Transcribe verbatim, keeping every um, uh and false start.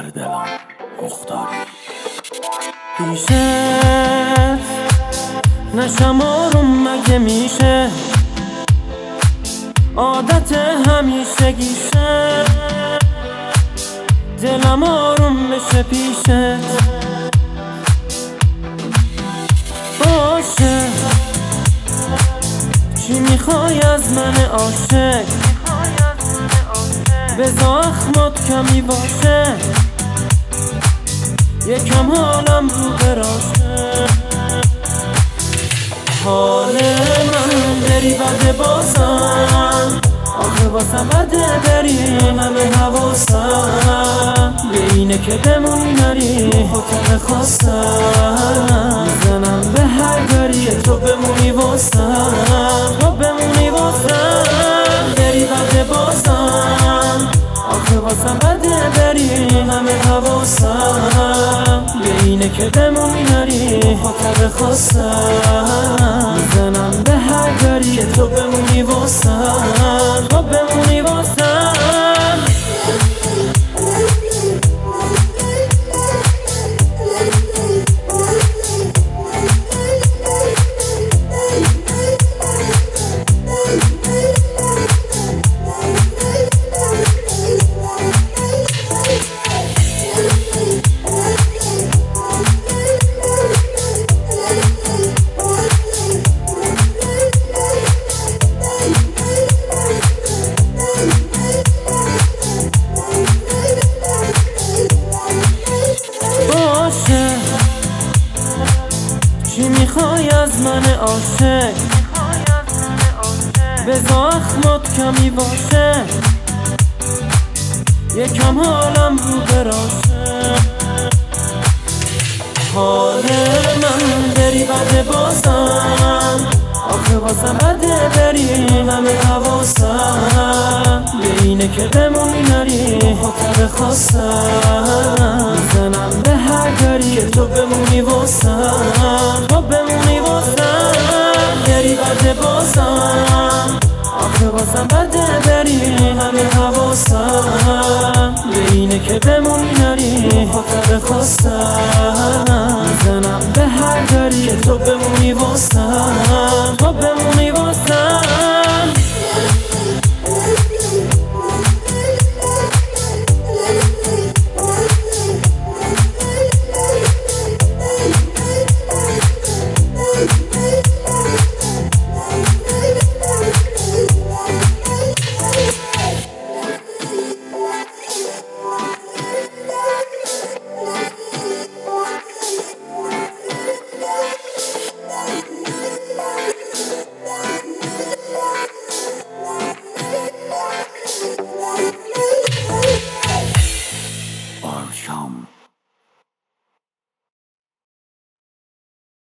دلم مختاری پیشت نشم آروم مگه میشه، عادت همیشگیشه، دلم آروم بشه پیشت باشه. چی میخوای از من عاشق، به زخمات کمی باشه، یکم حالم رو براشه. حال من بری بده بازم، آخه واسم بده بری همه حواسم به اینه که بمونی نری حکم خواستم، میزنم به هر دری تو بمونی واسم، تو بمونی واسم. بری بده بازم، آخه واسم بده بری همه حواسم به اینه که بمونی نری حکم خواستم، میزنم به هر دری تو بمونی واسم، تو بمونی واسم. چی میخوای از من عاشق، به زخمات کمی باشه، یکم حالم رو براشه. حال من بری بده بازم، آخه واسم بده بری همه حواسم به اینه که بمونی نری حکم خواستم، میزنم به هر دری تو بمونی واسم، تو بمونی واسم. بری بده بازم، آخه واسم بده بری همه حواسم به اینه که بمونی نری حکم خواستم، میزنم به هر دری تو بمونی واسم، تو بمونی واسم.